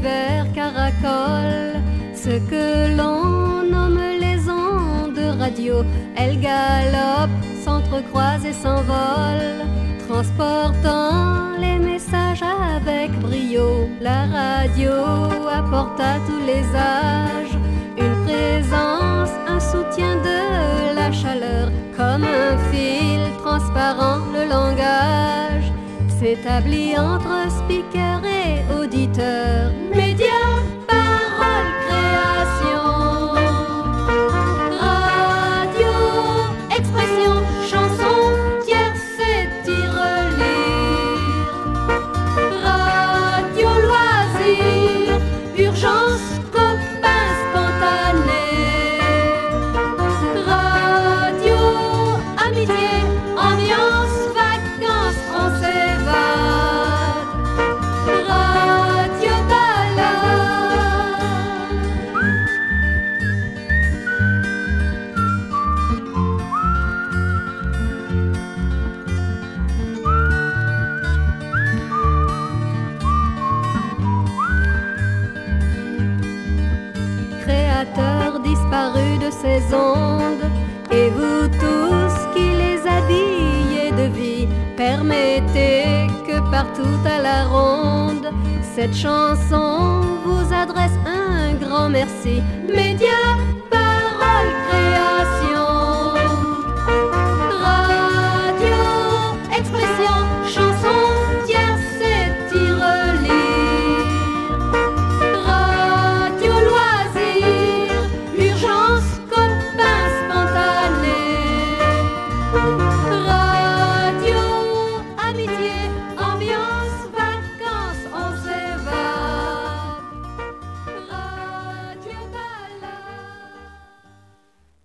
l'univers caracole, ce que l'on nomme les ondes radio. Elles galopent, s'entrecroisent et s'envolent, transportant les messages avec brio. La radio apporte à tous les âges une présence, un soutien de la chaleur. Comme un fil transparent, le langage s'établit entre speaker et auditeur. Médias, parole, création, radio, expression, chanson, tierce et tirelire, radio, loisir, urgence, copain spontané, radio, amitié, ambiance, vacances, on s'évade, radio balade. Créateurs disparus de ces ondes, et vous tous qui les habillez de vie, permettez que partout à la ronde, cette chanson vous adresse un grand merci. Médias,